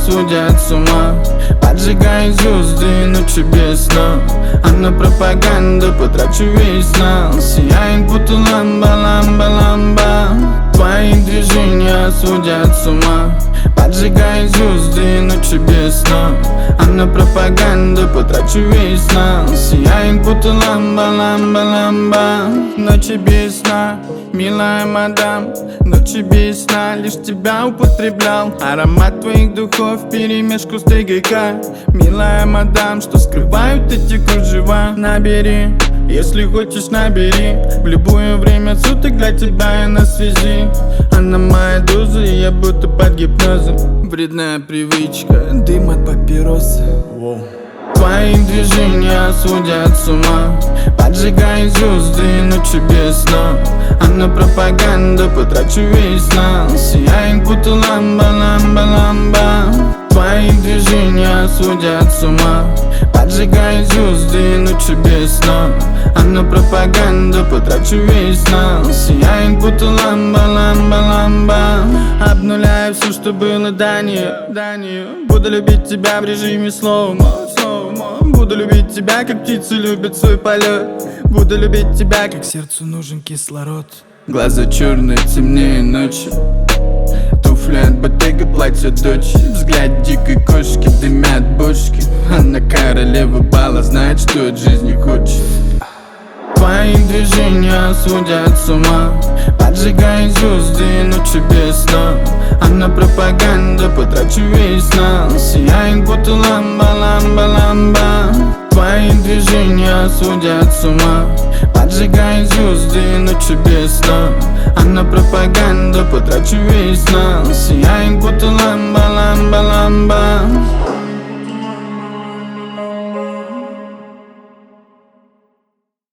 сводят с ума. Поджигай звезды, ночи без сна, а на пропаганду потрачу весь знал. Сияет будто ламба, ламба, ламба. Твои движения сводят с ума. Поджигай звезды, ночи без сна, а на пропаганду потрачу весь знал. Сияет будто ламба, ламба, ламба. Ночи без сна, милая мадам, ночи без сна, лишь тебя употреблял. Аромат твоих духов вперемешку с ТГК. Милая мадам, что скрывают эти кружева? Набери, если хочешь, набери. В любое время суток для тебя я на связи. Она моя доза, и я будто под гипнозом. Вредная привычка, дым от папироса. Твои движения сводят с ума. Поджигай звезды, ночи без сна, а на пропаганду потрачу весь знал. Сияет будто ламба, ламба, ламба. Твои движения сводят с ума. Поджигай звезды, ночи без сна, а на пропаганду потрачу весь знал. Сияет будто ламба, ламба, ламба. Обнуляю все, что было до нее. Буду любить тебя в режиме слоумо. Буду любить тебя, как птицы любят свой полет. Буду любить тебя, как сердцу нужен кислород. Глаза черные, темнее ночи. Туфли от Bottega, платье дочь. Взгляд дикой кошки, дымят бочки. Она королева бала, знает, что от жизни хочет. Твои движения сводят с ума. Поджигай звезды, ночи без сна, а на пропаганду потрачу весь знал. Сияет будто ламба, ламба, ламба. Твои движения сводят с ума. Поджигай звезды, ночи без сна, а на пропаганду потрачу весь знал. Сияет будто ламба, ламба, ламба.